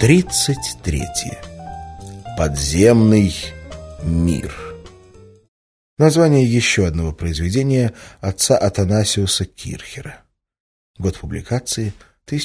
33. Подземный мир. Название еще одного произведения отца Атанасиуса Кирхера. Год публикации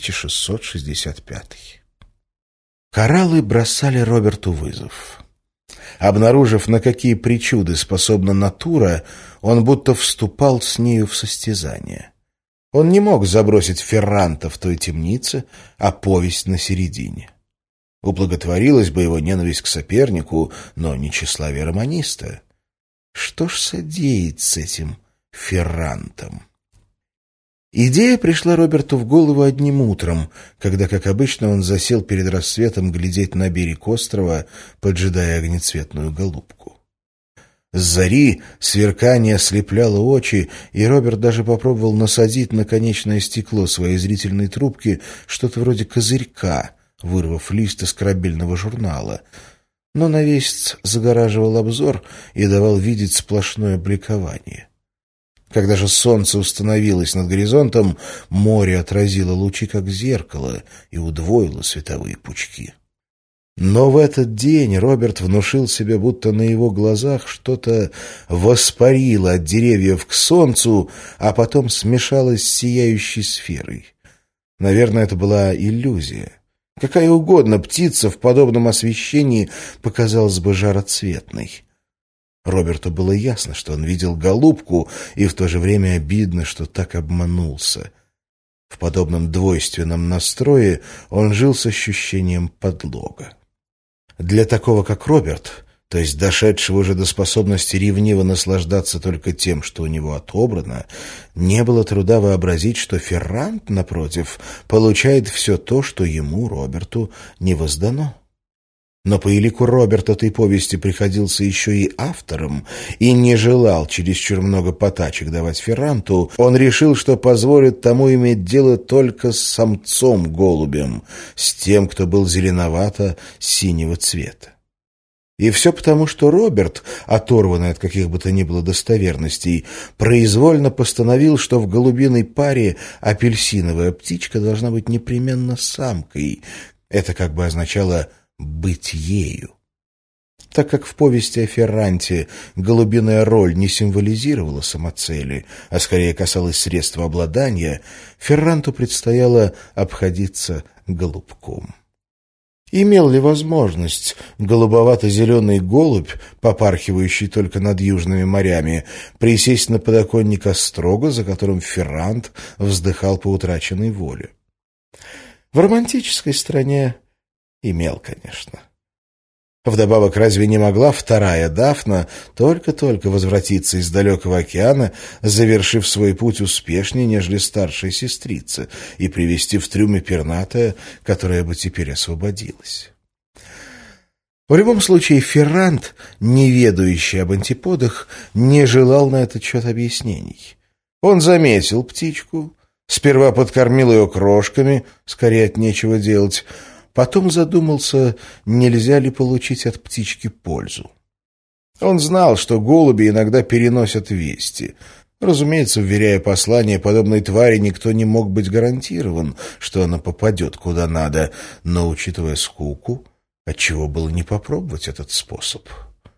1665. Кораллы бросали Роберту вызов. Обнаружив, на какие причуды способна натура, он будто вступал с нею в состязание. Он не мог забросить Ферранта в той темнице, а повесть на середине. Ублаготворилась бы его ненависть к сопернику, но не тщеславие романиста. Что ж содеять с этим Феррантом? Идея пришла Роберту в голову одним утром, когда, как обычно, он засел перед рассветом глядеть на берег острова, поджидая огнецветную голубку. С зари сверкание ослепляло очи, и Роберт даже попробовал насадить на конечное стекло своей зрительной трубки что-то вроде козырька, вырвав лист из корабельного журнала. Но навесец загораживал обзор и давал видеть сплошное бликование. Когда же солнце установилось над горизонтом, море отразило лучи как зеркало и удвоило световые пучки. Но в этот день Роберт внушил себе, будто на его глазах что-то воспарило от деревьев к солнцу, а потом смешалось с сияющей сферой. Наверное, это была иллюзия. Какая угодно птица в подобном освещении показалась бы жароцветной. Роберту было ясно, что он видел голубку, и в то же время обидно, что так обманулся. В подобном двойственном настрое он жил с ощущением подлога. Для такого, как Роберт, то есть дошедшего уже до способности ревниво наслаждаться только тем, что у него отобрано, не было труда вообразить, что Феррант, напротив, получает все то, что ему, Роберту, не воздано. Но по элику Роберт этой повести приходился еще и автором и не желал чересчур много потачек давать Ферранту. Он решил, что позволит тому иметь дело только с самцом-голубем, с тем, кто был зеленовато-синего цвета. И все потому, что Роберт, оторванный от каких бы то ни было достоверностей, произвольно постановил, что в голубиной паре апельсиновая птичка должна быть непременно самкой. Это как бы означало «быть ею». Так как в повести о Ферранте голубиная роль не символизировала самоцели, а скорее касалась средства обладания, Ферранту предстояло обходиться голубком. Имел ли возможность голубовато-зеленый голубь, попархивающий только над южными морями, присесть на подоконник острога, за которым Феррант вздыхал по утраченной воле? В романтической стране имел, конечно. Вдобавок, разве не могла вторая Дафна только-только возвратиться из далекого океана, завершив свой путь успешнее, нежели старшая сестрица, и привести в трюме пернатое, которое бы теперь освободилось? В любом случае, Феррант, не ведающий об антиподах, не желал на этот счет объяснений. Он заметил птичку, сперва подкормил ее крошками, скорее от нечего делать. Потом задумался, нельзя ли получить от птички пользу. Он знал, что голуби иногда переносят вести. Разумеется, вверяя послание подобной твари, никто не мог быть гарантирован, что она попадет куда надо, но, учитывая скуку, отчего было не попробовать этот способ?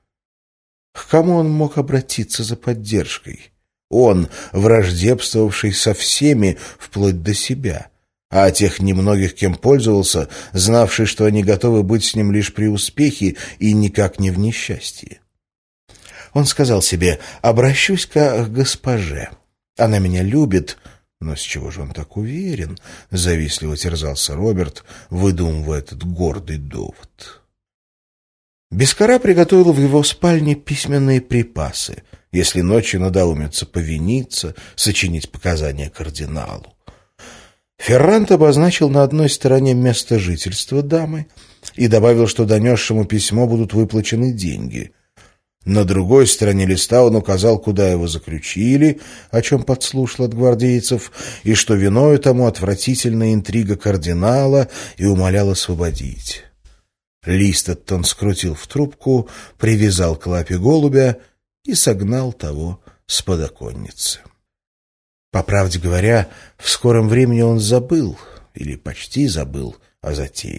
К кому он мог обратиться за поддержкой? Он, враждебствовавший со всеми, вплоть до себя, а о тех немногих, кем пользовался, знавший, что они готовы быть с ним лишь при успехе и никак не в несчастье. Он сказал себе: «Обращусь-ка к госпоже. Она меня любит». Но с чего же он так уверен? Завистливо терзался Роберт, выдумывая этот гордый довод. Бескара приготовил в его спальне письменные припасы, если ночью надоумится повиниться, сочинить показания кардиналу. Феррант обозначил на одной стороне место жительства дамы и добавил, что донесшему письмо будут выплачены деньги. На другой стороне листа он указал, куда его заключили, о чем подслушал от гвардейцев, и что виною тому отвратительная интрига кардинала, и умолял освободить. Лист этот он скрутил в трубку, привязал к лапе голубя и согнал того с подоконницы. По правде говоря, в скором времени он забыл, или почти забыл, о затее.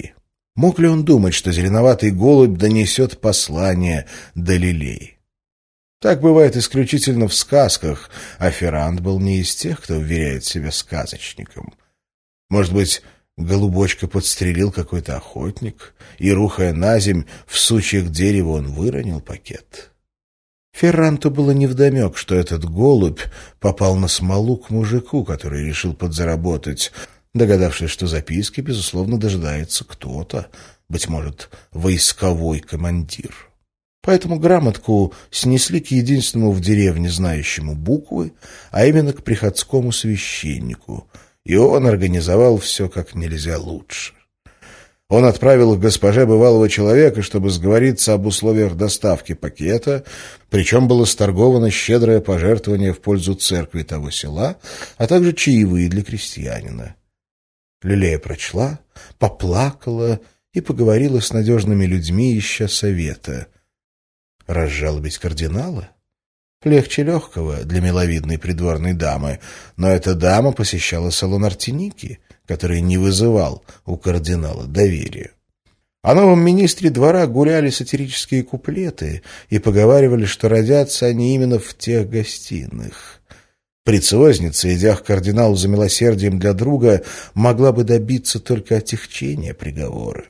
Мог ли он думать, что зеленоватый голубь донесет послание до Лилей? Так бывает исключительно в сказках, а Ферранд был не из тех, кто уверяет себя сказочником. Может быть, голубочка подстрелил какой-то охотник, и, рухая наземь, в сучьях дерева он выронил пакет. Ферранту было невдомек, что этот голубь попал на смолу к мужику, который решил подзаработать, догадавшись, что записки, безусловно, дожидается кто-то, быть может, войсковой командир. Поэтому грамотку снесли к единственному в деревне знающему буквы, а именно к приходскому священнику, и он организовал все как нельзя лучше. Он отправил к госпоже бывалого человека, чтобы сговориться об условиях доставки пакета, причем было сторговано щедрое пожертвование в пользу церкви того села, а также чаевые для крестьянина. Лилея прочла, поплакала и поговорила с надежными людьми, ища совета. Разжалобить кардинала? Легче легкого для миловидной придворной дамы, но эта дама посещала салон Артеники, который не вызывал у кардинала доверия. О новом министре двора гуляли сатирические куплеты и поговаривали, что родятся они именно в тех гостиных. Прецвозница, идя к кардиналу за милосердием для друга, могла бы добиться только отягчения приговора.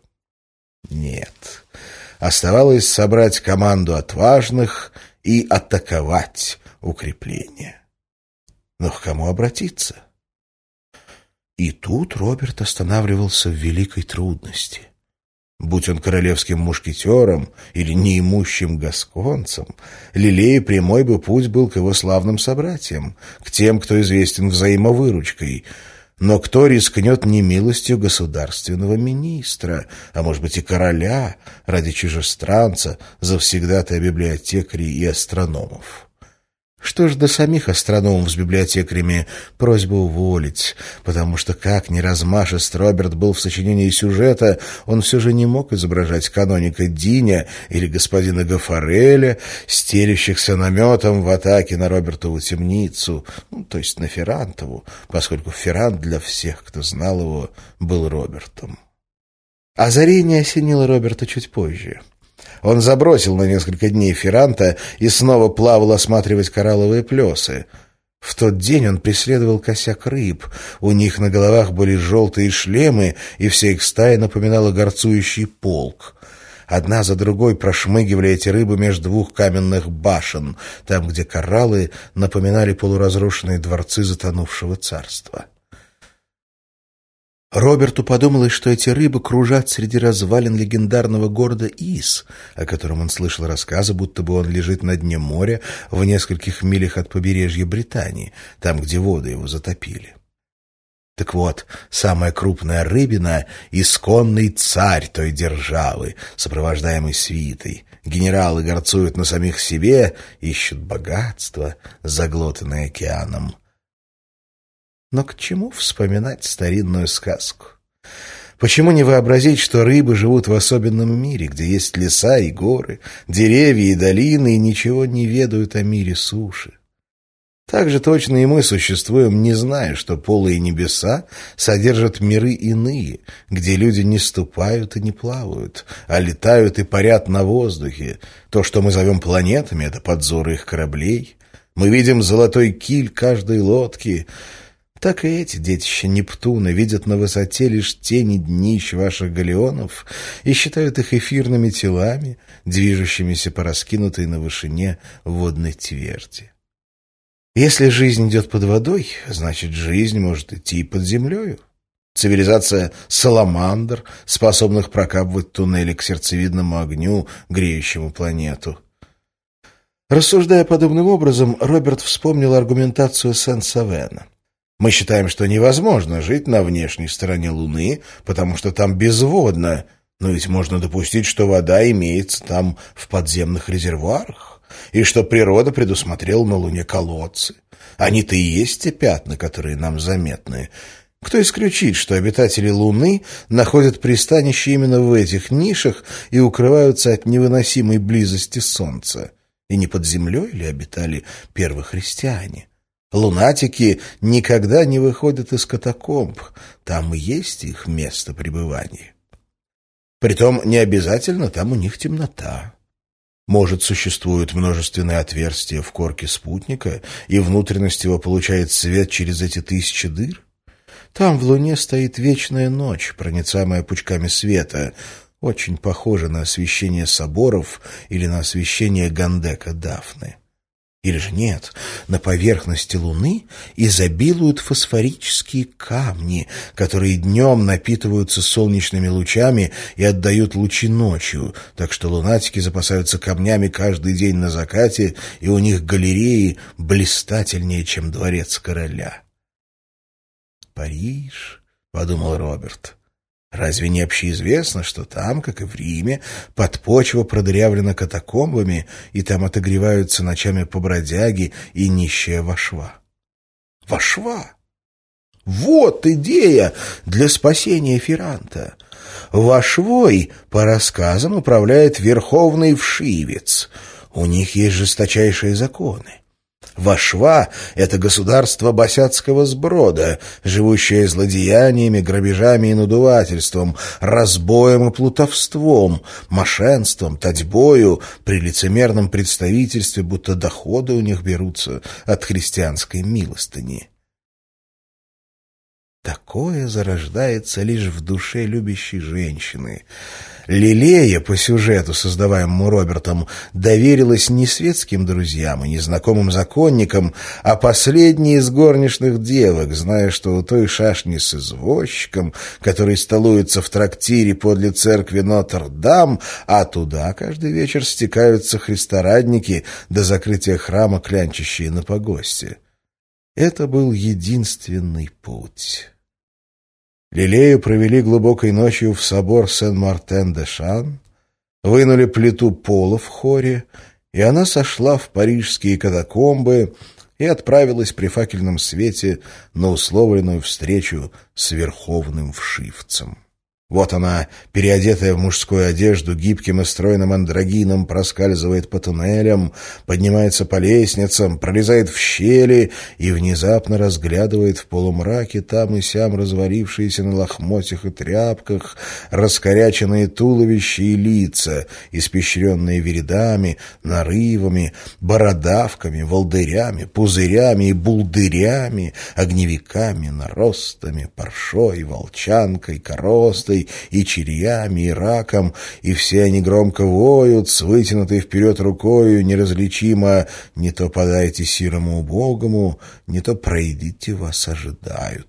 Нет, оставалось собрать команду отважных и атаковать укрепление. Но к кому обратиться? И тут Роберт останавливался в великой трудности. Будь он королевским мушкетером или неимущим гасконцем, Лилее прямой бы путь был к его славным собратьям, к тем, кто известен взаимовыручкой. Но кто рискнет немилостью государственного министра, а может быть и короля, ради чужестранца, завсегдатая библиотекарей и астрономов? Что ж до самих астрономов с библиотекарями, просьба уволить, потому что, как ни размашист Роберт был в сочинении сюжета, он все же не мог изображать каноника Диня или господина Гафареля, стелющихся наметом в атаке на Робертову темницу, то есть на Феррантову, поскольку Феррант для всех, кто знал его, был Робертом. Озарение осенило Роберта чуть позже. Он забросил на несколько дней Ферранта и снова плавал осматривать коралловые плесы. В тот день он преследовал косяк рыб. У них на головах были желтые шлемы, и вся их стая напоминала горцующий полк. Одна за другой прошмыгивали эти рыбы между двух каменных башен, там, где кораллы напоминали полуразрушенные дворцы затонувшего царства. Роберту подумалось, что эти рыбы кружат среди развалин легендарного города Ис, о котором он слышал рассказы, будто бы он лежит на дне моря в нескольких милях от побережья Британии, там, где воды его затопили. Так вот, самая крупная рыбина — исконный царь той державы, сопровождаемый свитой. Генералы горцуют на самих себе, ищут богатство, заглотанное океаном. Но к чему вспоминать старинную сказку? Почему не вообразить, что рыбы живут в особенном мире, где есть леса и горы, деревья и долины, и ничего не ведают о мире суши? Так же точно и мы существуем, не зная, что полые небеса содержат миры иные, где люди не ступают и не плавают, а летают и парят на воздухе. То, что мы зовем планетами, — это подзоры их кораблей. Мы видим золотой киль каждой лодки. Так и эти детища Нептуна видят на высоте лишь тени днищ ваших галеонов и считают их эфирными телами, движущимися по раскинутой на вышине водной тверди. Если жизнь идет под водой, значит, жизнь может идти и под землею. Цивилизация саламандр, способных прокапывать туннели к сердцевидному огню, греющему планету. Рассуждая подобным образом, Роберт вспомнил аргументацию Сен-Савена. Мы считаем, что невозможно жить на внешней стороне Луны, потому что там безводно, но ведь можно допустить, что вода имеется там в подземных резервуарах, и что природа предусмотрела на Луне колодцы. Они-то и есть те пятна, которые нам заметны. Кто исключит, что обитатели Луны находят пристанище именно в этих нишах и укрываются от невыносимой близости Солнца? И не под землей ли обитали первохристиане? Лунатики никогда не выходят из катакомб, там и есть их место пребывания. Притом не обязательно там у них темнота. Может, существуют множественные отверстия в корке спутника, и внутренность его получает свет через эти тысячи дыр? Там в Луне стоит вечная ночь, проницаемая пучками света, очень похожа на освещение соборов или на освещение Гандека Дафны. Или же нет, на поверхности Луны изобилуют фосфорические камни, которые днем напитываются солнечными лучами и отдают лучи ночью, так что лунатики запасаются камнями каждый день на закате, и у них галереи блистательнее, чем дворец короля. «Париж», — подумал Роберт. Разве не общеизвестно, что там, как и в Риме, подпочва продырявлена катакомбами, и там отогреваются ночами побродяги и нищая вошва? Вошва! Вот идея для спасения Ферранта. Вошвой, по рассказам, управляет верховный вшивец. У них есть жесточайшие законы. Вошва — это государство босяцкого сброда, живущее злодеяниями, грабежами и надувательством, разбоем и плутовством, мошенством, татьбою, при лицемерном представительстве, будто доходы у них берутся от христианской милостыни. Такое зарождается лишь в душе любящей женщины. Лилея, по сюжету, создаваемому Робертом, доверилась не светским друзьям и незнакомым законникам, а последней из горничных девок, зная, что у той шашни с извозчиком, который столуется в трактире подле церкви Нотр-Дам, а туда каждый вечер стекаются христорадники до закрытия храма, клянчащие на погосте. Это был единственный путь. Лилею провели глубокой ночью в собор Сен-Мартен-де-Шан, вынули плиту пола в хоре, и она сошла в парижские катакомбы и отправилась при факельном свете на условленную встречу с верховным вшивцем. Вот она, переодетая в мужскую одежду, гибким и стройным андрогином проскальзывает по туннелям, поднимается по лестницам, пролезает в щели и внезапно разглядывает в полумраке там и сям развалившиеся на лохмотьях и тряпках раскоряченные туловища и лица, испещренные вередами, нарывами, бородавками, волдырями, пузырями и булдырями, огневиками, наростами, паршой, волчанкой, коростой, и черьями, и раком, и все они громко воют, с вытянутой вперед рукою, неразличимо «не то подайте сирому убогому, не то пройдите, вас ожидают».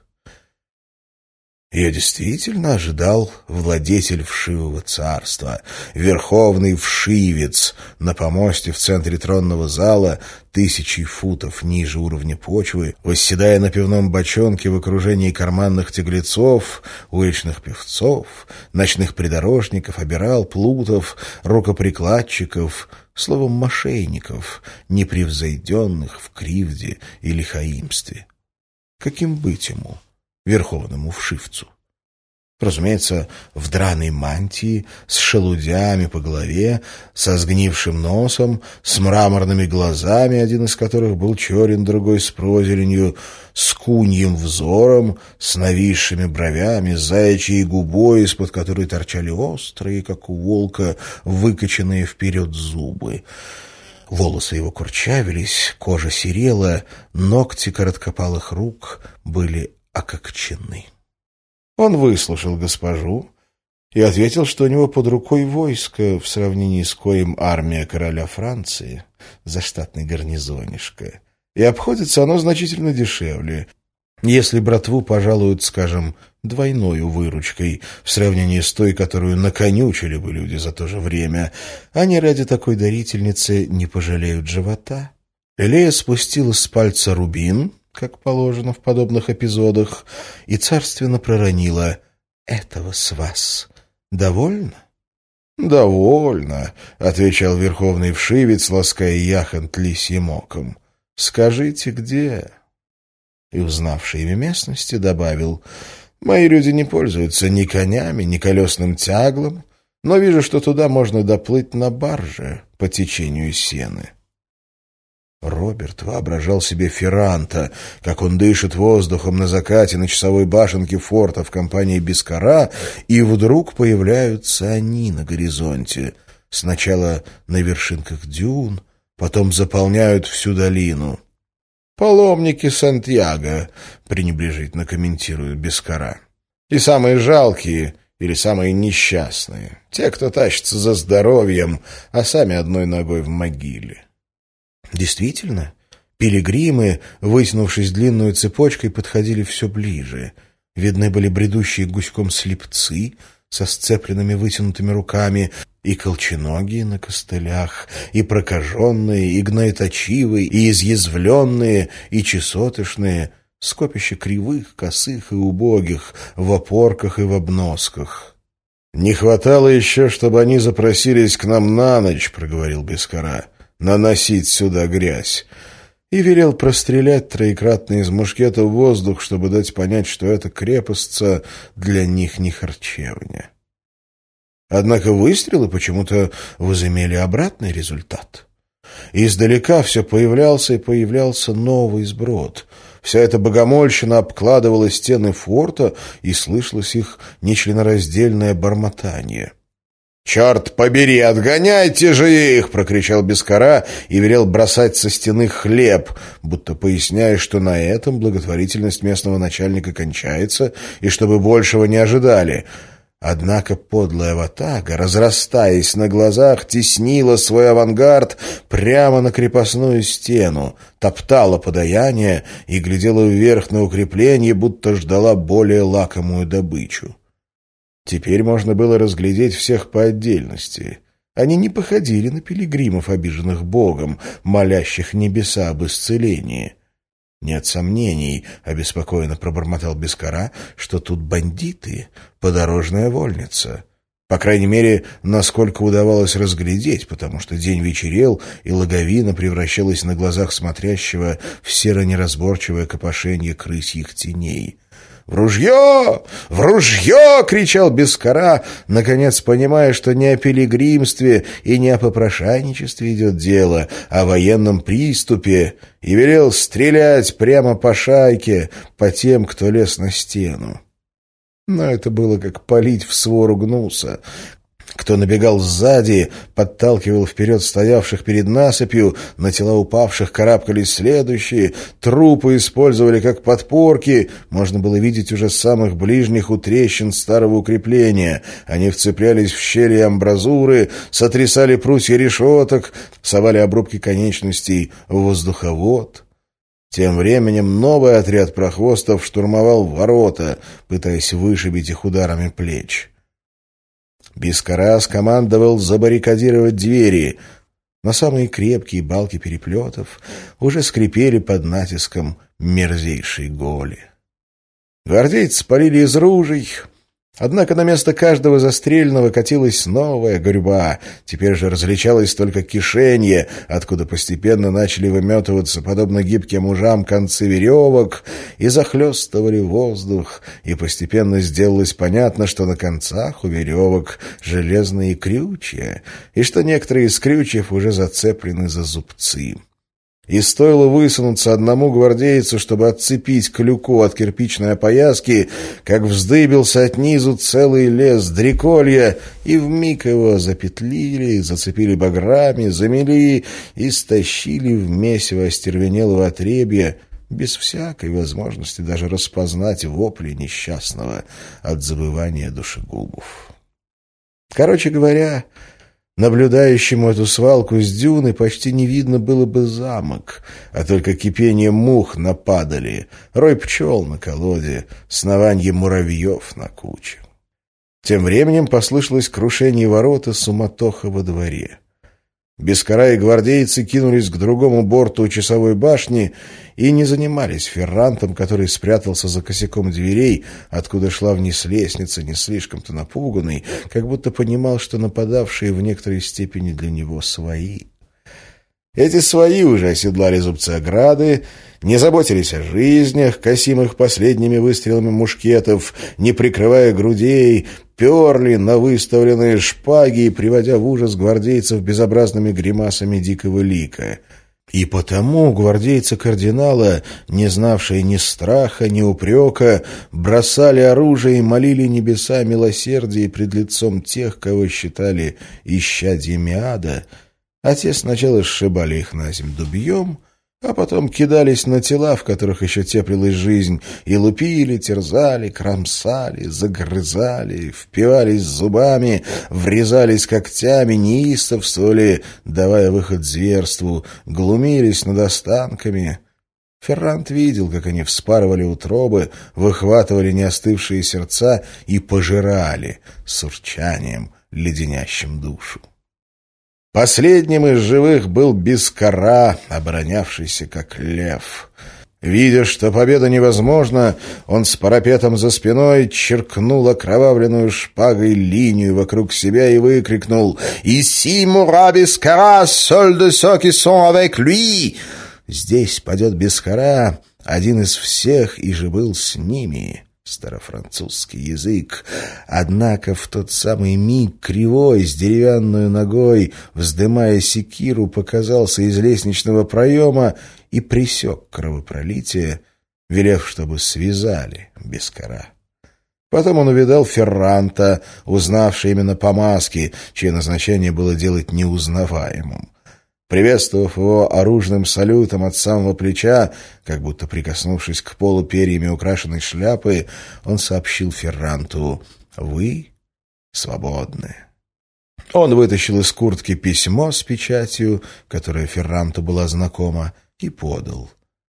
Ее действительно ожидал владетель вшивого царства, верховный вшивец, на помосте в центре тронного зала, 1000 футов ниже уровня почвы, восседая на пивном бочонке в окружении карманных тяглецов, уличных певцов, ночных придорожников, обирал, плутов, рукоприкладчиков, словом, мошенников, непревзойденных в кривде и лихаимстве. Каким быть ему, верховному вшивцу? Разумеется, в драной мантии, с шелудями по голове, со сгнившим носом, с мраморными глазами, один из которых был черен, другой с прозеленью, с куньим взором, с нависшими бровями, с заячьей губой, из-под которой торчали острые, как у волка, выкоченные вперед зубы. Волосы его курчавились, кожа серела, ногти короткопалых рук были ококчены. Он выслушал госпожу и ответил, что у него под рукой войско, в сравнении с коим армия короля Франции, заштатный гарнизонишко, и обходится оно значительно дешевле, если братву пожалуют, скажем, двойною выручкой в сравнении с той, которую наконючили бы люди за то же время, они ради такой дарительницы не пожалеют живота. Лилея спустила с пальца рубин, как положено в подобных эпизодах, и царственно проронила: «Этого с вас довольно?» «Довольно», — отвечал верховный вшивец, лаская яхонт лисьим оком. «Скажите, где?» И, узнавший имя местности, добавил: «Мои люди не пользуются ни конями, ни колесным тяглом, но вижу, что туда можно доплыть на барже по течению Сены». Роберт воображал себе Ферранта, как он дышит воздухом на закате на часовой башенке форта в компании Бискара, и вдруг появляются они на горизонте. Сначала на вершинках дюн, потом заполняют всю долину. «Паломники Сантьяго», — пренебрежительно комментирует Бискара. «И самые жалкие или самые несчастные, те, кто тащится за здоровьем, а сами одной ногой в могиле». Действительно, пилигримы, вытянувшись длинной цепочкой, подходили все ближе. Видны были бредущие гуськом слепцы со сцепленными вытянутыми руками, и колченогие на костылях, и прокаженные, и гноеточивые, и изъязвленные, и чесотошные, скопище кривых, косых и убогих, в опорках и в обносках. «Не хватало еще, чтобы они запросились к нам на ночь», — проговорил Бискара, — «наносить сюда грязь». И велел прострелять троекратно из мушкета в воздух, чтобы дать понять, что эта крепостца для них не харчевня. Однако выстрелы почему-то возымели обратный результат. Издалека все появлялся и появлялся новый сброд. Вся эта богомольщина обкладывала стены форта, и слышалось их нечленораздельное бормотание. «Черт побери, отгоняйте же их!» — прокричал Бискара и велел бросать со стены хлеб, будто поясняя, что на этом благотворительность местного начальника кончается, и чтобы большего не ожидали. Однако подлая ватага, разрастаясь на глазах, теснила свой авангард прямо на крепостную стену, топтала подаяние и глядела вверх на укрепление, будто ждала более лакомую добычу. Теперь можно было разглядеть всех по отдельности. Они не походили на пилигримов, обиженных Богом, молящих небеса об исцелении. «Нет сомнений», — обеспокоенно пробормотал Бискара, — «что тут бандиты, подорожная вольница». По крайней мере, насколько удавалось разглядеть, потому что день вечерел, и логовина превращалась на глазах смотрящего в серо-неразборчивое копошенье крысьих теней. «В ружье! В ружье!» — кричал Бискара, наконец понимая, что не о пилигримстве и не о попрошайничестве идет дело, а о военном приступе, и велел стрелять прямо по шайке, по тем, кто лез на стену. Но это было как палить в свору гнуса. Кто набегал сзади, подталкивал вперед стоявших перед насыпью, на тела упавших карабкались следующие, трупы использовали как подпорки, можно было видеть уже с самых ближних у трещин старого укрепления. Они вцеплялись в щели и амбразуры, сотрясали прутья решеток, совали обрубки конечностей в воздуховод. Тем временем новый отряд прохвостов штурмовал ворота, пытаясь вышибить их ударами плеч. Бискара скомандовал забаррикадировать двери, но самые крепкие балки переплетов уже скрипели под натиском мерзейшей голи. Гвардейцы спалили из ружей, однако на место каждого застреленного катилась новая гурьба. Теперь же различалось только кишенье, откуда постепенно начали выметываться, подобно гибким ужам, концы веревок, и захлестывали воздух, и постепенно сделалось понятно, что на концах у веревок железные крючья, и что некоторые из крючьев уже зацеплены за зубцы. И стоило высунуться одному гвардейцу, чтобы отцепить клюку от кирпичной опояски, как вздыбился от низу целый лес дреколья, и вмиг его запетлили, зацепили баграми, замели и стащили в месиво остервенелого отребья, без всякой возможности даже распознать вопли несчастного от забывания душегубов. Короче говоря, наблюдающему эту свалку с дюны почти не видно было бы замок, а только кипение мух на падали, рой пчел на колоде, снованье муравьев на куче. Тем временем послышалось крушение ворот и суматоха во дворе. Бискара и гвардейцы кинулись к другому борту часовой башни и не занимались феррантом, который спрятался за косяком дверей, откуда шла вниз лестница, не слишком-то напуганный, как будто понимал, что нападавшие в некоторой степени для него свои. Эти свои уже оседлали зубцы ограды, не заботились о жизнях, косимых последними выстрелами мушкетов, не прикрывая грудей, перли на выставленные шпаги, приводя в ужас гвардейцев безобразными гримасами дикого лика. И потому гвардейцы кардинала, не знавшие ни страха, ни упрека, бросали оружие и молили небеса милосердия пред лицом тех, кого считали исчадьями ада, а те сначала сшибали их наземь дубьем, а потом кидались на тела, в которых еще теплилась жизнь, и лупили, терзали, кромсали, загрызали, впивались зубами, врезались когтями, неистовствовали, давая выход зверству, глумились над останками. Феррант видел, как они вспарывали утробы, выхватывали неостывшие сердца и пожирали с урчанием, леденящим душу. Последним из живых был Бескара, оборонявшийся как лев. Видя, что победа невозможна, он с парапетом за спиной черкнул окровавленную шпагой линию вокруг себя и выкрикнул «Ici mourra Бескара, seuls de ceux qui sont avec lui!» «Здесь падет Бескара, один из всех, и же был с ними». Старофранцузский язык. Однако в тот самый миг кривой, с деревянной ногой, вздымая секиру, показался из лестничного проема и пресек кровопролитие, велев, чтобы связали Бескара. Потом он увидал Ферранта, узнавший именно по маске, чье назначение было делать неузнаваемым. Приветствовав его оружным салютом от самого плеча, как будто прикоснувшись к полу перьями украшенной шляпы, он сообщил Ферранту: «Вы свободны». Он вытащил из куртки письмо с печатью, которое Ферранту была знакома, и подал.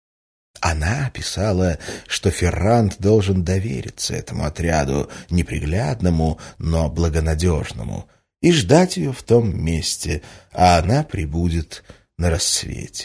Она писала, что Феррант должен довериться этому отряду, неприглядному, но благонадежному, и ждать ее в том месте, а она прибудет на рассвете.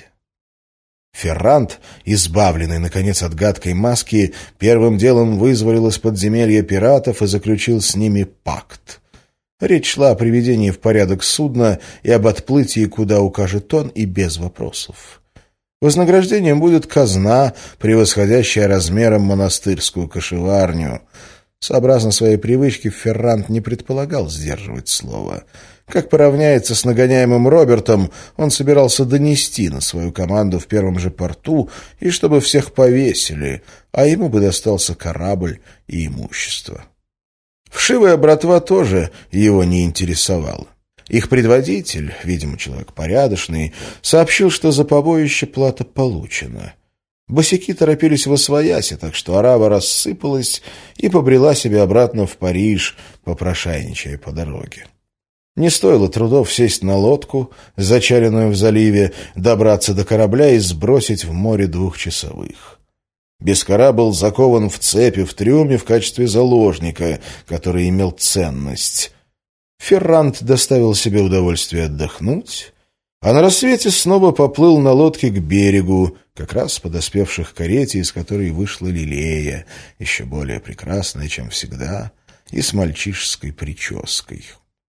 Феррант, избавленный, наконец, от гадкой маски, первым делом вызволил из подземелья пиратов и заключил с ними пакт. Речь шла о приведении в порядок судна и об отплытии, куда укажет он, и без вопросов. Вознаграждением будет казна, превосходящая размером монастырскую кошеварню. Сообразно своей привычке, Феррант не предполагал сдерживать слово. Как поравняется с нагоняемым Робертом, он собирался донести на свою команду в первом же порту, и чтобы всех повесили, а ему бы достался корабль и имущество. Вшивая братва тоже его не интересовала. Их предводитель, видимо, человек порядочный, сообщил, что за побоище плата получена. Босяки торопились восвояси, так что арава рассыпалась и побрела себе обратно в Париж, попрошайничая по дороге. Не стоило трудов сесть на лодку, зачаренную в заливе, добраться до корабля и сбросить в море двухчасовых. Бескара был закован в цепи в трюме в качестве заложника, который имел ценность. Феррант доставил себе удовольствие отдохнуть, а на рассвете снова поплыл на лодке к берегу, как раз подоспевших к карете, из которой вышла Лилея, еще более прекрасная, чем всегда, и с мальчишеской прической.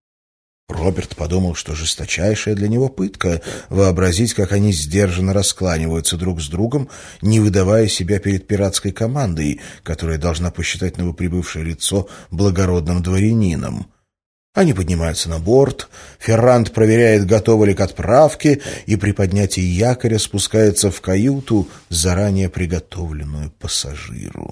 Роберт подумал, что жесточайшая для него пытка — вообразить, как они сдержанно раскланиваются друг с другом, не выдавая себя перед пиратской командой, которая должна посчитать новоприбывшее лицо благородным дворянином. Они поднимаются на борт, Феррант проверяет, готовы ли к отправке, и при поднятии якоря спускается в каюту, заранее приготовленную пассажиру.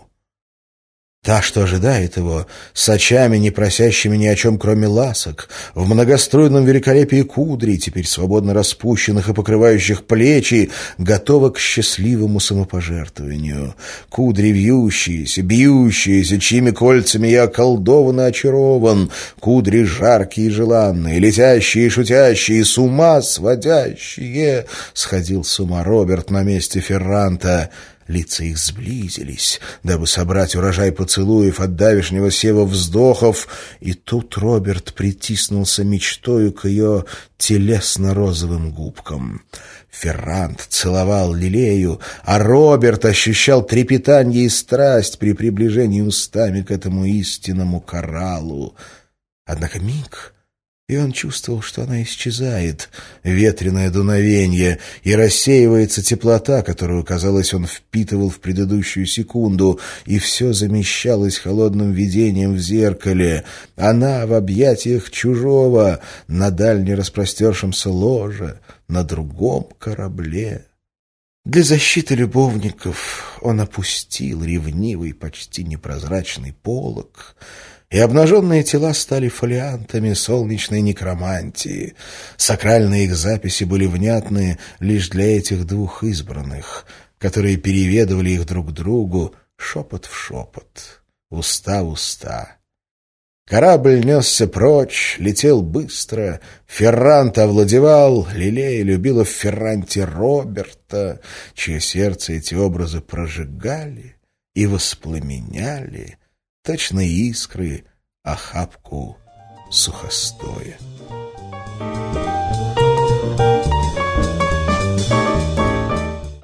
Та, что ожидает его, с очами, не просящими ни о чем, кроме ласок, в многоструйном великолепии кудрей, теперь свободно распущенных и покрывающих плечи, готова к счастливому самопожертвованию. Кудри вьющиеся, бьющиеся, чьими кольцами я околдован и очарован, кудри жаркие и желанные, летящие и шутящие, с ума сводящие. Сходил с ума Роберт на месте Ферранта. Лица их сблизились, дабы собрать урожай поцелуев от давешнего сева вздохов, и тут Роберт притиснулся мечтою к ее телесно-розовым губкам. Феррант целовал Лилею, а Роберт ощущал трепетанье и страсть при приближении устами к этому истинному кораллу. Однако миг... И он чувствовал, что она исчезает, ветреное дуновенье, и рассеивается теплота, которую, казалось, он впитывал в предыдущую секунду, и все замещалось холодным видением в зеркале. Она в объятиях чужого, на дальне распростершемся ложе, на другом корабле. Для защиты любовников он опустил ревнивый, почти непрозрачный полог, и обнаженные тела стали фолиантами солнечной некромантии. Сакральные их записи были внятны лишь для этих двух избранных, которые переведывали их друг другу шепот в шепот, уста в уста. Корабль несся прочь, летел быстро. Феррант овладевал, Лилея любила в Ферранте Роберта, чье сердце эти образы прожигали и воспламеняли, точно искры охапку сухостоя.